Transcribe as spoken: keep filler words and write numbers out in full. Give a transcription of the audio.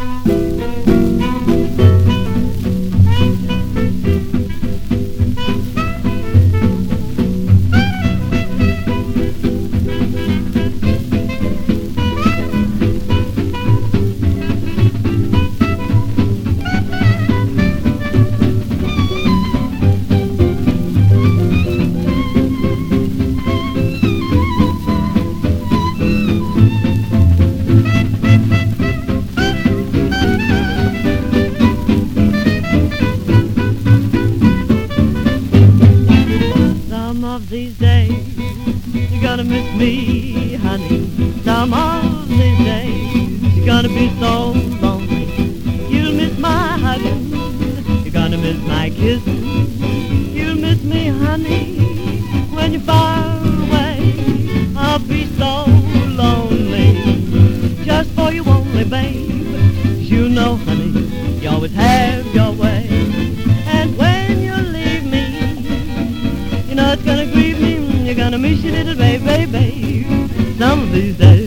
Some of these days you're gonna miss me, honey. Some of these days you're gonna be so lonely. You'll miss my hugging, you're gonna miss my kissing. You'll miss me, honey, when you're far away. I'll be so lonely, just for you only, babe. 'Cause you know, honey, you always have your way. And when you leave me, you know it's gonna grieve me. You're gonna miss your little baby, baby. Some of these days